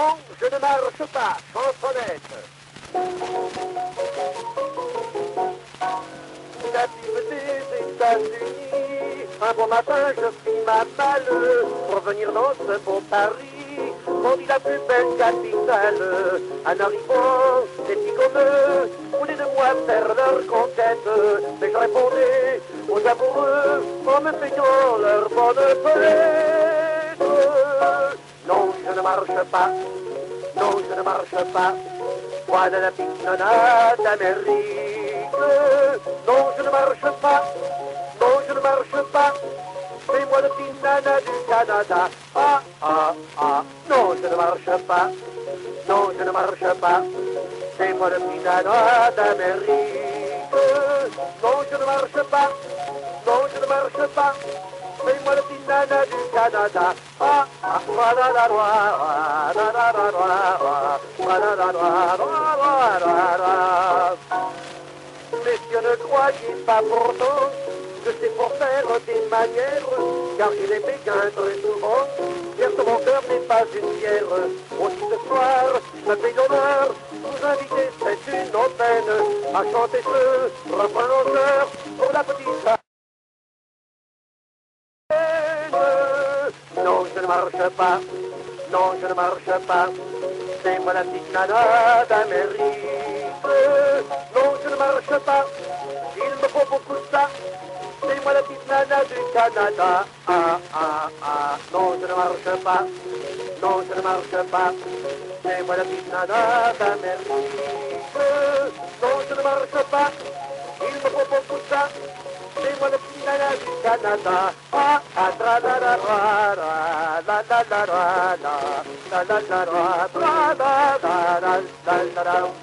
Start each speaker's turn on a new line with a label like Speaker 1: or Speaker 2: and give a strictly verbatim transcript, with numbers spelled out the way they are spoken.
Speaker 1: Non, je ne marche pas, chansonnette. Natif des États-Unis, un bon matin je pris ma balle pour venir dans ce beau Paris, on dit la plus belle capitale. En arrivant, les petits gommeux voulaient de moi faire leur conquête, mais je répondais aux amoureux en me payant leur bonne pelette. Non, je ne marche pas, non, je ne marche pas, moi de la petite nana d'Amérique. Non, je ne marche pas, non, je ne marche pas, c'est moi le petit nana du Canada. Ah, ah, ah, non, je ne marche pas, non, je ne marche pas, c'est moi le petit nana d'Amérique. Non, je ne marche pas, non, je ne marche pas, c'est moi le petit nana du Canada. Ah, ah, voilà la loi, voilà la loi, voilà la loi, voilà la loi. Messieurs, ne croyez pas pourtant que c'est pour faire des manières, car j'ai les béguins très souvent, car mon cœur n'est pas une pierre. Aussi ce soir, me fait l'honneur, vous inviter, c'est une aubaine, à chanter ce refrain en cœur pour la petite reine. Non, je ne marche pas, non, je ne marche pas, c'est moi la petite nana d'Amérique. Non, je ne marche pas, il me faut beaucoup de ça, c'est moi la petite nana du Canada. Ah, ah, ah, non, je ne marche pas, non, je ne marche pas, c'est moi la petite nana d'Amérique. Non, je ne marche pas, il me faut beaucoup de ça, c'est moi la petite nana du Canada. Ah, ah, tra la la la la la la la la la la la la la la la la la la la.